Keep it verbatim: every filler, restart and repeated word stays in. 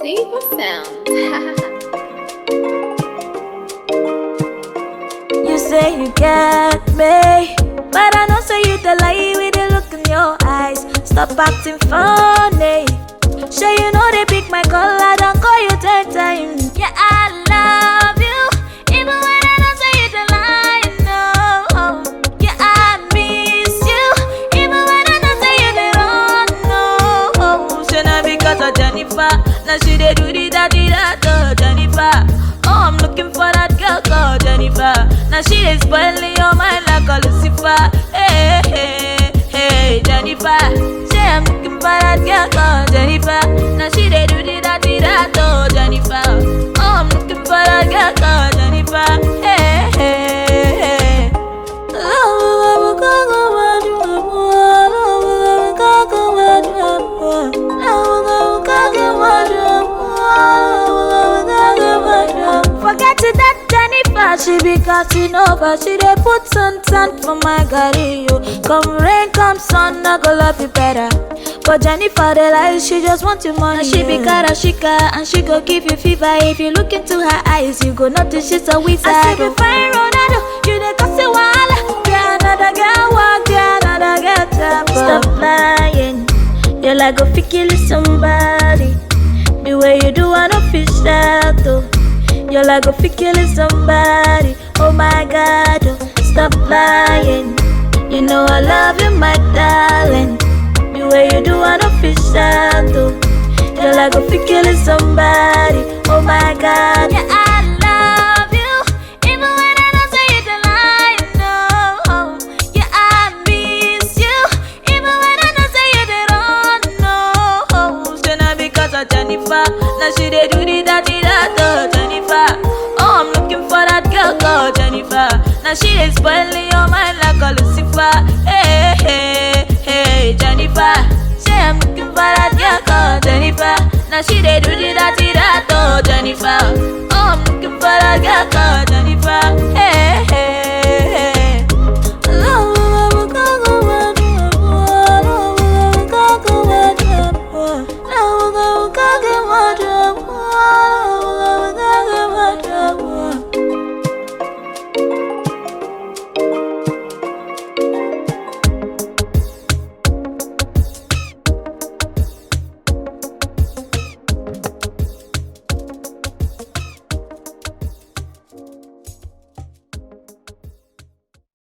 Diva sound. You say you get me, but I know say you the lie with the look in your eyes. Stop acting funny. Sure you know they pick my call, I don't call you ten times. Yeah, I love you, even when I don't say you the lie. No, yeah, I miss you, even when I don't say you the wrong. No, should not because of Jennifer. Now she they do the da di da da Jennifer. Oh, I'm looking for that girl called Jennifer. Now she is spoiling your mind like a Lucifer. Hey, hey, hey, Jennifer. Say I'm looking for that girl called Jennifer. Now she they do the da di da da Jennifer. Oh, I'm looking for that girl called Jennifer. Hey, hey, hey. Forget it that Jennifer, she be cutting over. She dey put sun tan for my gari, yo. Come rain, come sun, I go love you better. But Jennifer, the lie, she just want your money. Now she be karashika and she go give you fever. If you look into her eyes, you go notice she's a wizard. I say be fine, Ronaldo, you dey cause a wala. Yeah, another girl walk, yeah, another girl tap. Stop lying, you like go fi kill somebody. The way you do, I don't fish that though. You're like a fi killing somebody. Oh my God, oh, stop lying. You know I love you, my darling. The way you do, I don't fish out though. You're like a fi killing somebody. Oh my God, yeah, I love you, even when I don't say it a lie. No, yeah, I miss you, even when I don't say it at all. No, still not because of Jennifer. Now she they do the da di da da Jennifer. Oh, I'm looking for that girl called Jennifer. Now she is spoiling your mind like a Lucifer. Hey, hey, hey, Jennifer. Say I'm looking for that girl called Jennifer. Now she they do the da di da da Jennifer. Oh, I'm looking for that girl called Jennifer. Hey.